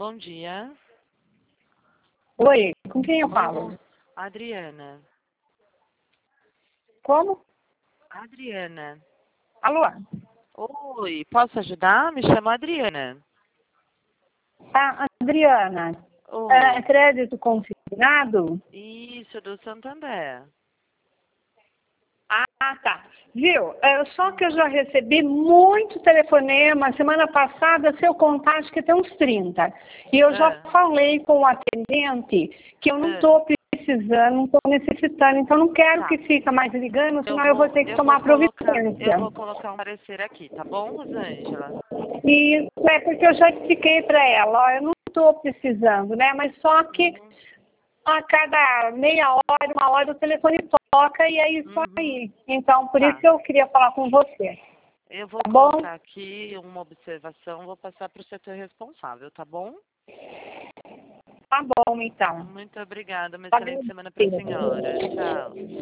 Bom dia. Oi, com quem eu falo? Adriana. Como? Adriana. Alô? Oi, posso ajudar? Me chamo Adriana. Adriana, Oi. crédito consignado? Isso, do Santander. Tá. Viu? Só que eu já recebi muito telefonema. Semana passada, se eu contar, acho que tem uns 30. E eu já falei com o atendente que eu não estou precisando, não estou necessitando. Então, não quero que fique mais ligando, senão eu vou ter que tomar providência. Eu vou colocar um parecer aqui, tá bom, Rosângela? E porque eu já expliquei para ela, ó, eu não estou precisando, né? Mas só que a cada meia hora, uma hora, o telefone toca e é isso aí. Então, por isso que eu queria falar com você. Eu vou colocar aqui uma observação, vou passar para o setor responsável, tá bom? Tá bom, então. Muito obrigada, uma excelente semana para a senhora. Tchau.